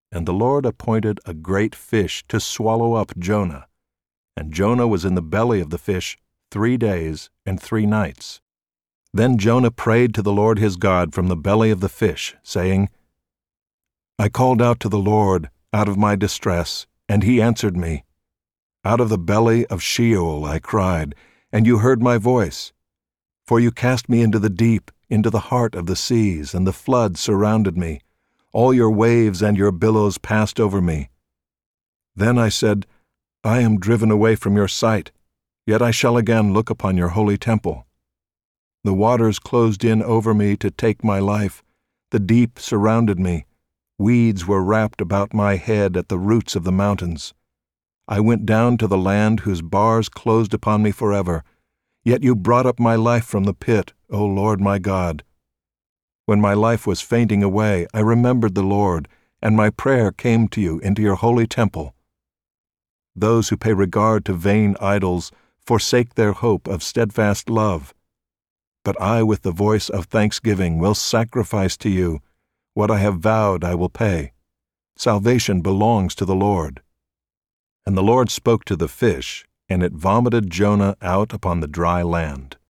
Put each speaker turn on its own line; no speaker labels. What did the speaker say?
And the Lord appointed a great fish to swallow up Jonah. And Jonah was in the belly of the fish 3 days and 3 nights. Then Jonah prayed to the Lord his God from the belly of the fish, saying, I called out to the Lord out of my distress, and he answered me. Out of the belly of Sheol I cried, and you heard my voice. For you cast me into the deep, into the heart of the seas, and the flood surrounded me. All your waves and your billows passed over me. Then I said, I am driven away from your sight, yet I shall again look upon your holy temple. The waters closed in over me to take my life. The deep surrounded me. Weeds were wrapped about my head at the roots of the mountains. I went down to the land whose bars closed upon me forever. Yet you brought up my life from the pit, O Lord my God. When my life was fainting away, I remembered the Lord, and my prayer came to you into your holy temple. Those who pay regard to vain idols forsake their hope of steadfast love. But I, with the voice of thanksgiving, will sacrifice to you. What I have vowed I will pay. Salvation belongs to the Lord. And the Lord spoke to the fish, and it vomited Jonah out upon the dry land.